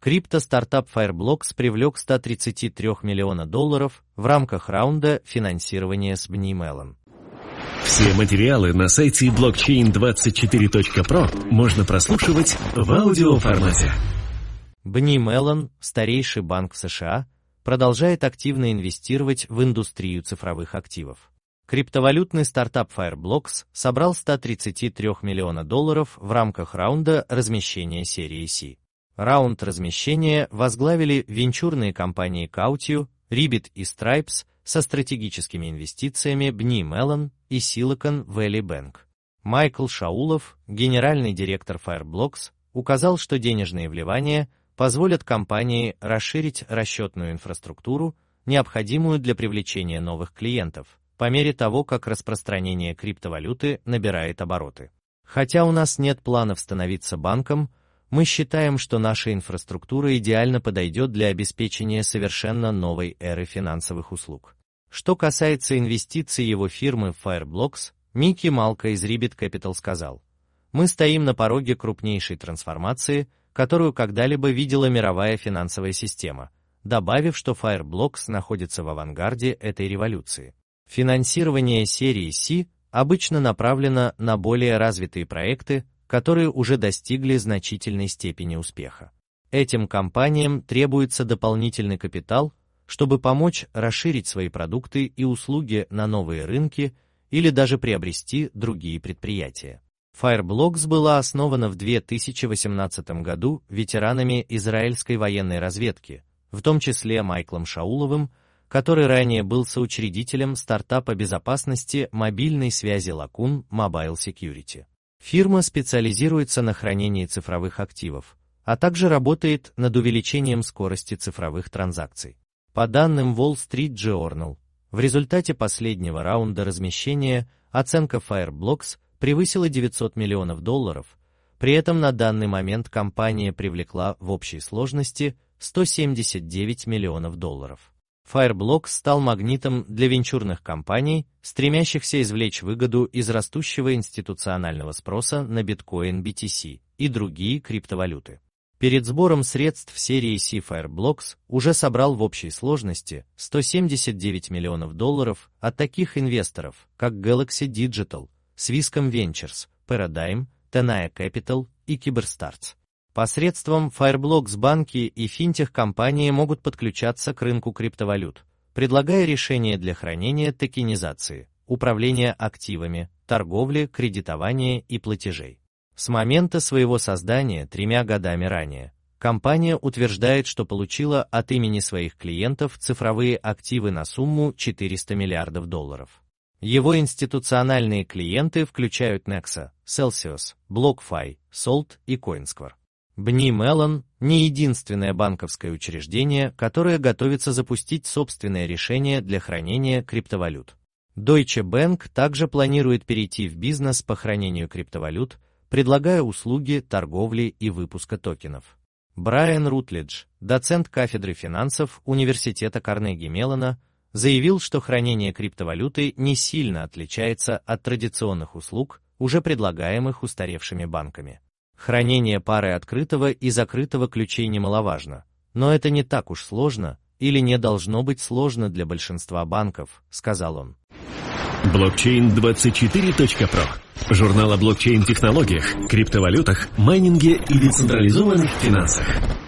Крипто-стартап Fireblocks привлек $133 миллиона в рамках раунда финансирования с BNY Mellon. Все материалы на сайте blockchain24.pro можно прослушивать в аудиоформате. BNY Mellon, старейший банк в США, продолжает активно инвестировать в индустрию цифровых активов. Криптовалютный стартап Fireblocks собрал $133 миллиона в рамках раунда размещения серии C. Раунд размещения возглавили венчурные компании Kautio, Ribbit и Stripes со стратегическими инвестициями BNY Mellon и Silicon Valley Bank. Майкл Шаулов, генеральный директор Fireblocks, указал, что денежные вливания позволят компании расширить расчетную инфраструктуру, необходимую для привлечения новых клиентов, по мере того, как распространение криптовалюты набирает обороты. Хотя у нас нет планов становиться банком, мы считаем, что наша инфраструктура идеально подойдет для обеспечения совершенно новой эры финансовых услуг. Что касается инвестиций его фирмы в Fireblocks, Микки Малка из Ribbit Capital сказал: «Мы стоим на пороге крупнейшей трансформации, которую когда-либо видела мировая финансовая система», добавив, что Fireblocks находится в авангарде этой революции. Финансирование серии C обычно направлено на более развитые проекты, которые уже достигли значительной степени успеха. Этим компаниям требуется дополнительный капитал, чтобы помочь расширить свои продукты и услуги на новые рынки или даже приобрести другие предприятия. Fireblocks была основана в 2018 году ветеранами израильской военной разведки, в том числе Майклом Шауловым, который ранее был соучредителем стартапа безопасности мобильной связи Lacun Mobile Security. Фирма специализируется на хранении цифровых активов, а также работает над увеличением скорости цифровых транзакций. По данным Wall Street Journal, в результате последнего раунда размещения оценка Fireblocks превысила $900 миллионов, при этом на данный момент компания привлекла в общей сложности $179 миллионов. Fireblocks стал магнитом для венчурных компаний, стремящихся извлечь выгоду из растущего институционального спроса на биткоин, BTC и другие криптовалюты. Перед сбором средств серии C Fireblocks уже собрал в общей сложности $179 миллионов от таких инвесторов, как Galaxy Digital, Swisscom Ventures, Paradigm, Tenaya Capital и Cyberstarts. Посредством Fireblocks банки и финтех-компании могут подключаться к рынку криптовалют, предлагая решения для хранения, токенизации, управления активами, торговли, кредитования и платежей. С момента своего создания 3 годами ранее, компания утверждает, что получила от имени своих клиентов цифровые активы на сумму $400 миллиардов. Его институциональные клиенты включают Nexa, Celsius, BlockFi, Salt и Coinsquare. BNY Mellon – не единственное банковское учреждение, которое готовится запустить собственное решение для хранения криптовалют. Deutsche Bank также планирует перейти в бизнес по хранению криптовалют, предлагая услуги торговли и выпуска токенов. Брайан Рутлидж, доцент кафедры финансов Университета Карнеги Меллона, заявил, что хранение криптовалюты не сильно отличается от традиционных услуг, уже предлагаемых устаревшими банками. Хранение пары открытого и закрытого ключей немаловажно, но это не так уж сложно или не должно быть сложно для большинства банков, сказал он. Blockchain24.pro. Журнал о блокчейн-технологиях, криптовалютах, майнинге и децентрализованных финансах.